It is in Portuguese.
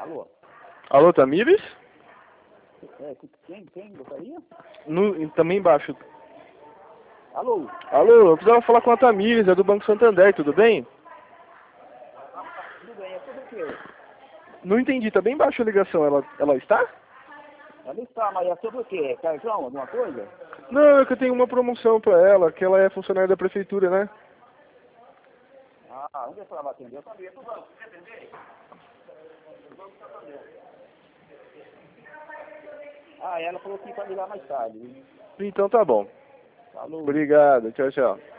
Alô? Alô, Tamires? Quem gostaria? Também embaixo. Alô? Alô, eu precisava falar com a Tamires, é do Banco Santander, tudo bem? Tudo bem, é sobre o quê? Não entendi, tá bem embaixo a ligação, ela está? Ela está, mas é sobre o quê? Cartão, alguma coisa? Não, é que eu tenho uma promoção pra ela, que ela é funcionária da prefeitura, né? Ah, onde é que ela vai atender? Eu sabia, tudo bem, você quer atender? Ah, ela falou que vai ligar mais tarde. Então tá bom. Falou. Obrigado, tchau, tchau.